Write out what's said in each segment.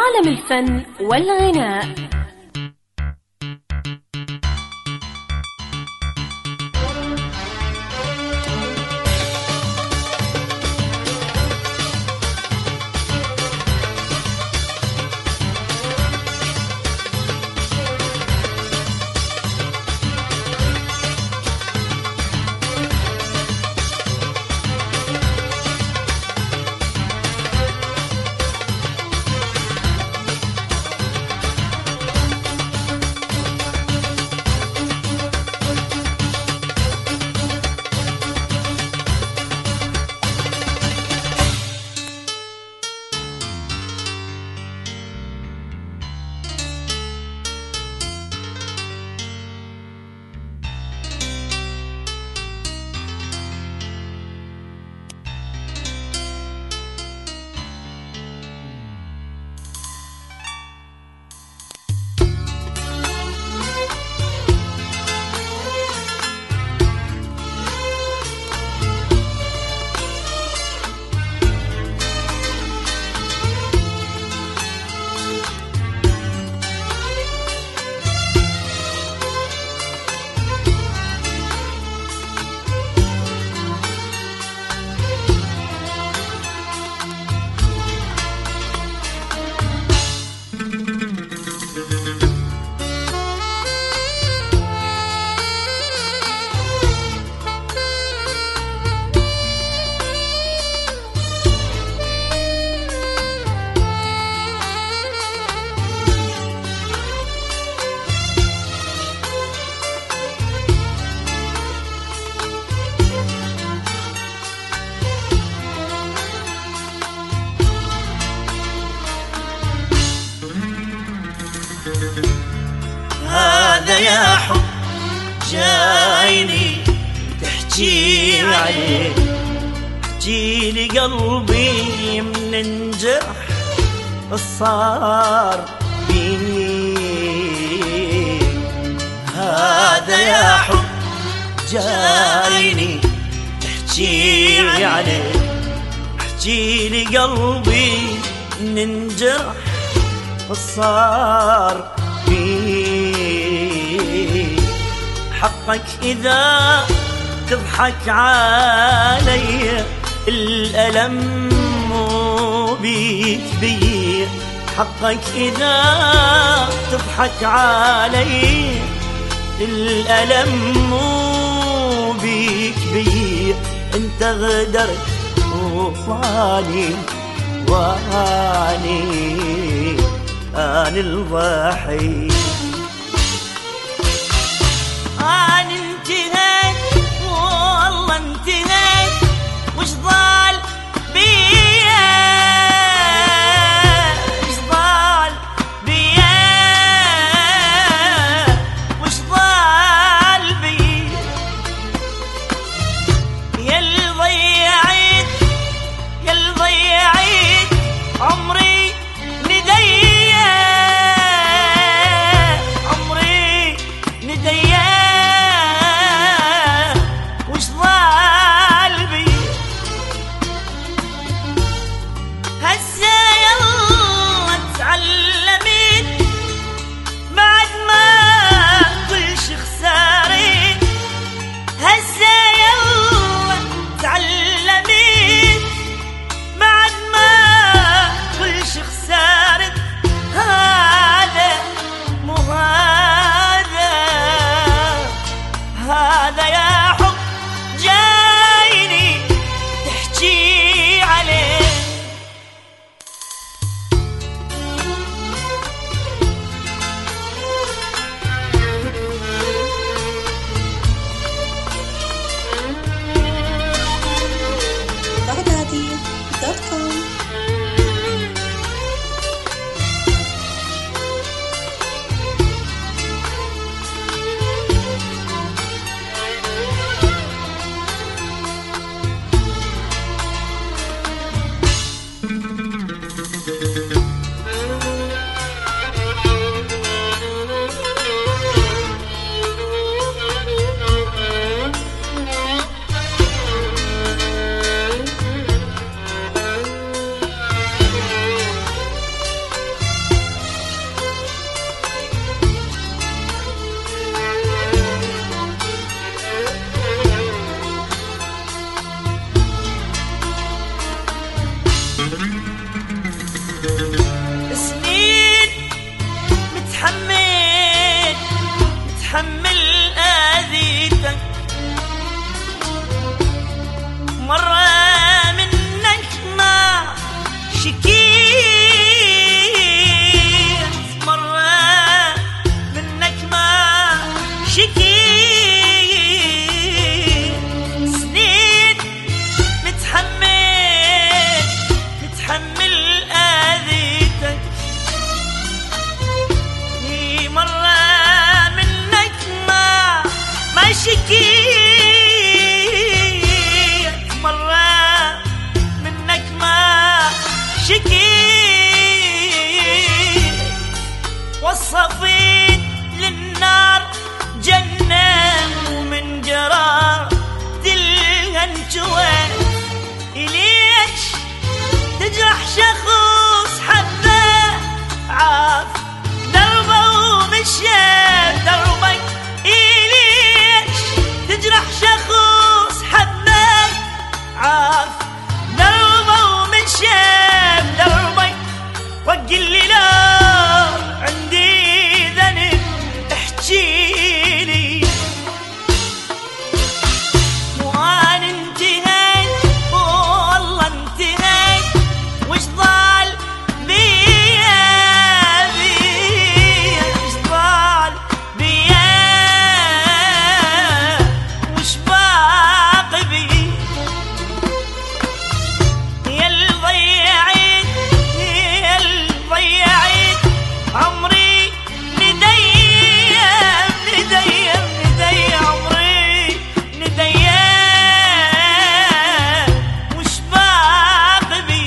عالم الفن والغناء. هذا يا حب جايني تحكي عليه، تجيلي قلبي من انجرح صار بيه. هذا يا حب جايني تحكي عليه، تجيلي قلبي من انجرح صار حقك إذا تضحك علي الألم مو بيك بي. حقك إذا تضحك علي الألم مو بيك بي. انت غدرت واني أنا الضحية. أنا انتهيت والله انتهيت، وش ضال بيا وش ضال بيا وش ضال بيا. ياللي ضيعت ياللي ضيعت عمري نديا متحمل اذيتك، مرة منك ما شكيت، مرة منك ما شكيت، سنين متحمل اذيتك، مرة منك ما شكيت، مرة منك ما شكيت، وصفيت للنار جنة ومن جرار دلها انجوى، ليش تجرح شخص حبه عاف دربه ومشى دربك، ليش تجرح شخص حبه عاف دربه ومشى دربك، وقل لي لا عندي ذنب احجيلي، وانا انتهيت والله انتهيت، وش ضال بيا وش ضال بيا، وش باقي بي، يا اللي ضيعت عمري نديم عمري نديم، وش باقي بي.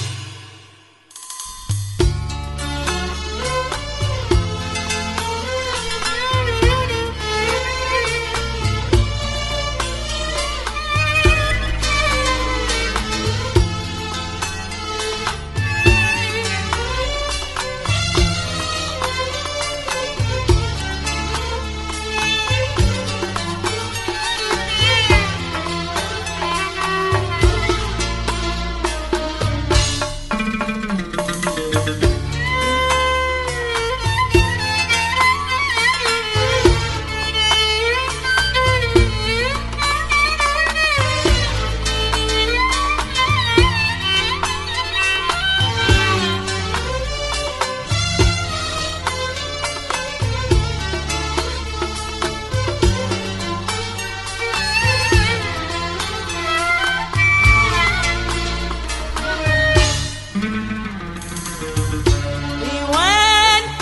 وين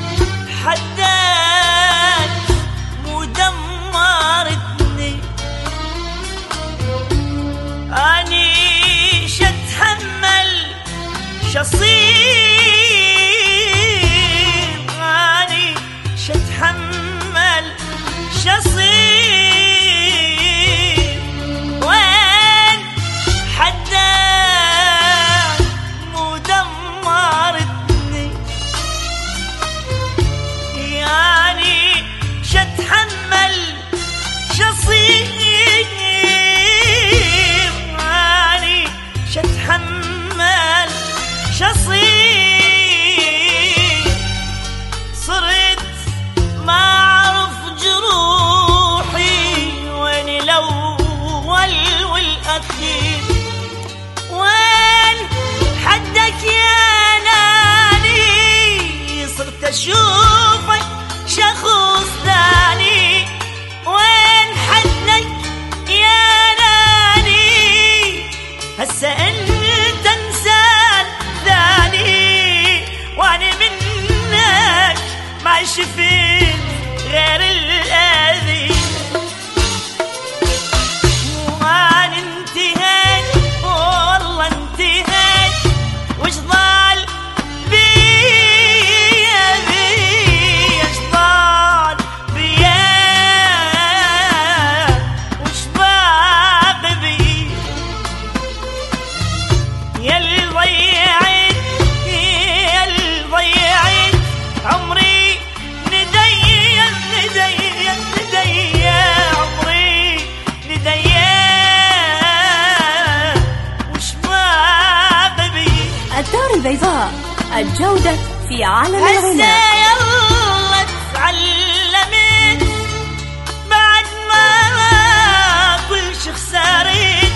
حدك مدمرتني، اني شتحمل شصير، اني شتحمل شصير، وين حدك مدمرتني، يعني شتحمل شصير، يعني شتحمل شصير، صرت ما اعرف جروحي وين الاول والاخير، وين حدك يا ناني، صرت اشوفك شخص ثاني، وين حدك يا ناني، هسه انت انسان ثاني، وانا منك ما شفت غير الاذى، وانا انتهيت والله انتهيت، وش ضال بيا وش ضال بيا، وش باقي بي، يا اللي ضيعت عمري نديم عمري نديم، وش باقي بي. الدار البيضاء، الجودة في عالم هسه الغناء. يلا تعلمت خسارين